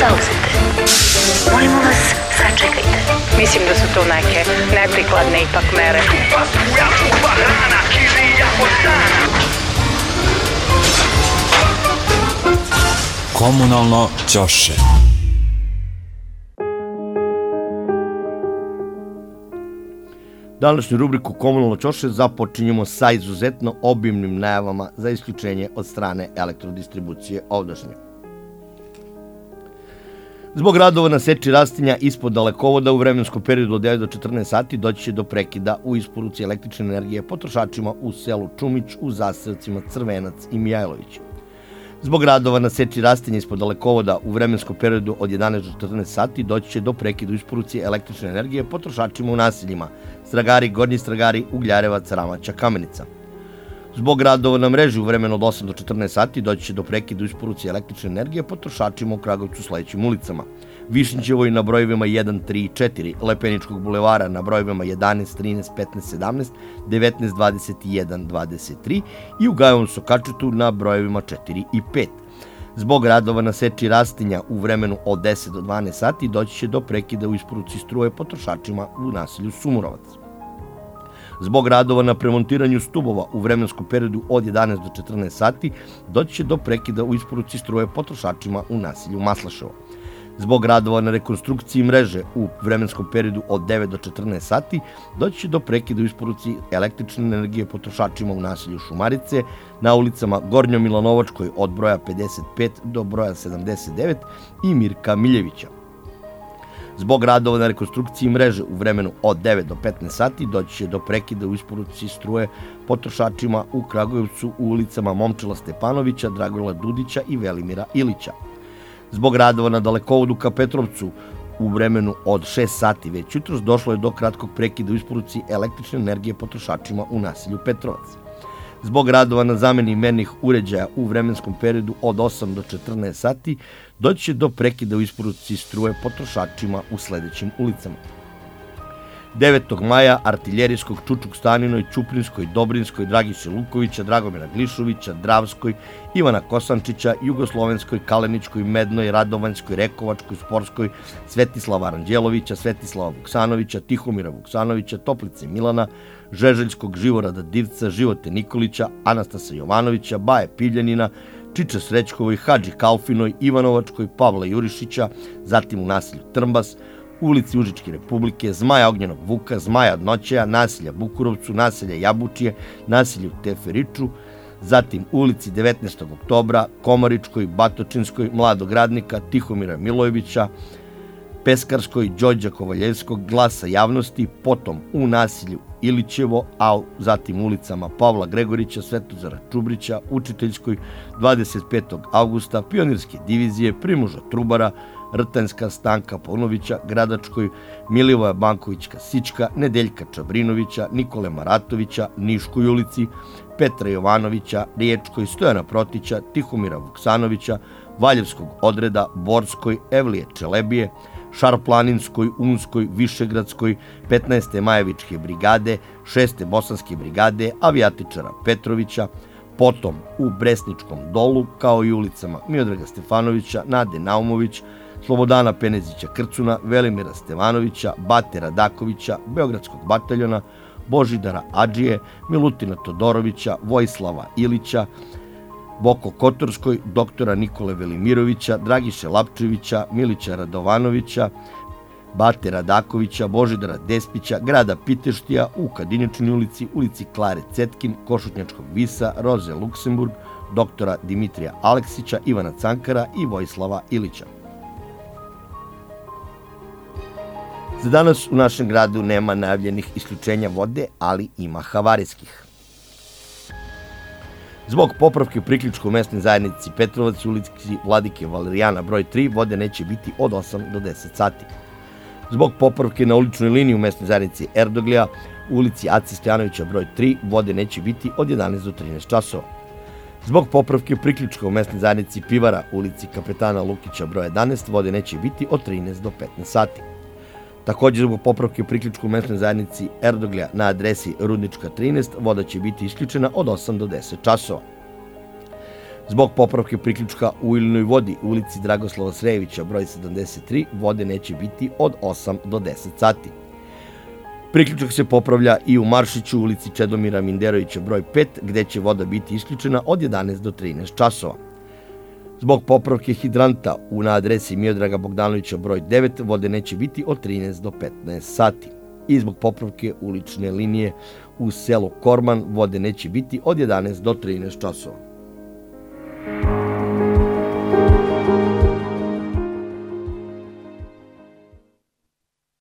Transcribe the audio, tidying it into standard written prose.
zauzete. Molimo vas, sačekajte. Mislim da su to neke neprikladne ipak mere. Komunalno ćoše. Današnju rubriku Komunalno ćoše započinjemo sa izuzetno obimnim najavama za isključenje od strane elektrodistribucije ovdašnje. Zbog radova na seči rastinja ispod dalekovoda u vremenskom periodu od 9 do 14 sati doći će do prekida u isporuci električne energije potrošačima u selu Čumić, u zaseocima Crvenac i Mijajlović. Zbog radova na seči rastinja ispod dalekovoda u vremenskom periodu od 11 do 14 sati doći će do prekida u isporuci električne energije potrošačima u naseljima Stragari, Gornji Stragari, Ugljarevac, Ramaća, Kamenica. Zbog radova na mreži u vremenu od 8 do 14 sati doći će do prekida u isporuci električne energije potrošačima u Kragujevcu sledećim ulicama: Višnjićevoj na brojevima 1, 3 i 4, Lepeničkog bulevara na brojevima 11, 13, 15, 17, 19, 21, 23 i u Gajevom Sokačetu na brojevima 4 i 5. Zbog radova na seči rastinja u vremenu od 10 do 12 sati doći će do prekida u isporuci struje potrošačima u naselju Sumurovac. Zbog radova na premontiranju stubova u vremenskom periodu od 11 do 14 sati doći će do prekida u isporuci struje potrošačima u naselju Maslaševo. Zbog radova na rekonstrukciji mreže u vremenskom periodu od 9 do 14 sati doći će do prekida u isporuci električne energije potrošačima u naselju Šumarice na ulicama Gornjo Milanovačkoj od broja 55 do broja 79 i Mirka Miljevića. Zbog radova na rekonstrukciji mreže u vremenu od 9 do 15 sati doći će do prekida u isporuci struje potrošačima u Kragujevcu u ulicama Momčila Stepanovića, Dragola Dudića i Velimira Ilića. Zbog radova na dalekovodu ka Petrovcu u vremenu od 6 sati već jutros došlo je do kratkog prekida u isporuci električne energije potrošačima u naselju Petrovac. Zbog radova na zameni mernih uređaja u vremenskom periodu od 8 do 14 sati doći će do prekida u isporuci struje potrošačima u sledećim ulicama: 9. maja, Artiljerijskog, Čučuk Staninoj, Ćuprinskoj, Dobrinskoj, Dragiše Lukovića, Dragomira Glišovića, Dravskoj, Ivana Kosančića, Jugoslovenskoj, Kaleničkoj, Mednoj, Radovanjskoj, Rekovačkoj, Sporskoj, Svetislava Aranđelovića, Svetislava Vuksanovića, Tihomira Vuksanovića, Toplice Milana, Žeželjskog, Živorada Divca, Živote Nikolića, Anastasa Jovanovića, Baje Pivljanina, Čiče Srećkovoj, Hadži Kalfinoj, Ivanovačkoj, Pavla Jurišića, zatim u naselju Trmbas, ulici Užičke Republike, Zmaja Ognjenog Vuka, Zmaja Noćeja, naselja Bukurovcu, naselja Jabučije, naselju Teferiču, zatim ulici 19. oktobra, Komaričkoj, Batočinskoj, Mladog Radnika, Tihomira Milojevića, Peskarskoj, Đorđa Kovaljevskog, Glasa javnosti, potom u naselju Ilićevo, a zatim ulicama Pavla Gregorića, Svetozara Čubrića, Učiteljskoj, 25. avgusta, Pionirske divizije, Primoža Trubara, Rtanjska, Stanka Paunovića, Gradačkoj, Milivoja Bankovićka Sička, Nedeljka Čabrinovića, Nikole Maratovića, Niškoj ulici, Petra Jovanovića, Riječkoj, Stojana Protića, Tihomira Vuksanovića, Valjevskog odreda, Borskoj, Evlije Čelebije, Šarplaninskoj, Unskoj, Višegradskoj, 15. Majevičke brigade, 6. Bosanske brigade, avijatičara Petrovića, potom u Bresničkom dolu, kao i ulicama Miodraga Stefanovića, Nade Naumović, Slobodana Penezića Krcuna, Velimira Stevanovića, Bate Radakovića, Beogradskog bataljona, Božidara Adžije, Milutina Todorovića, Vojislava Ilića, Boko Kotorskoj, doktora Nikole Velimirovića, Dragiše Lapčevića, Milića Radovanovića, Bate Radakovića, Božidara Despića, grada Piteštija, u Kadinjačnoj ulici, ulici Klare Cetkin, Košutnjačkog Visa, Roze Luksemburg, doktora Dimitrija Aleksića, Ivana Cankara i Vojislava Ilića. Za danas u našem gradu nema najavljenih isključenja vode, ali ima havarijskih. Zbog popravke u priključku u mesnoj zajednici Petrovac u ulici Vladike Valerijana broj 3 vode neće biti od 8 do 10 sati. Zbog popravke na uličnoj liniji u mesnoj zajednici Erdoglija u ulici Ace Stojanovića broj 3 vode neće biti od 11 do 13 časova. Zbog popravke priključka u mesnoj zajednici Pivara u ulici Kapetana Lukića broj 11 vode neće biti od 13 do 15 sati. Također zbog popravke priključka u mesnoj zajednici Erdoglija na adresi Rudnička 13 voda će biti isključena od 8 do 10 časova. Zbog popravke priključka u uljnoj vodi u ulici Dragoslava Srejevića broj 73 vode neće biti od 8 do 10 sati. Priključak se popravlja i u Maršiću u ulici Čedomira Minderovića broj 5 gde će voda biti isključena od 11 do 13 časova. Zbog popravke hidranta na adresi Miodraga Bogdanovića broj 9 vode neće biti od 13 do 15 sati. I zbog popravke ulične linije u selu Korman vode neće biti od 11 do 13 časova.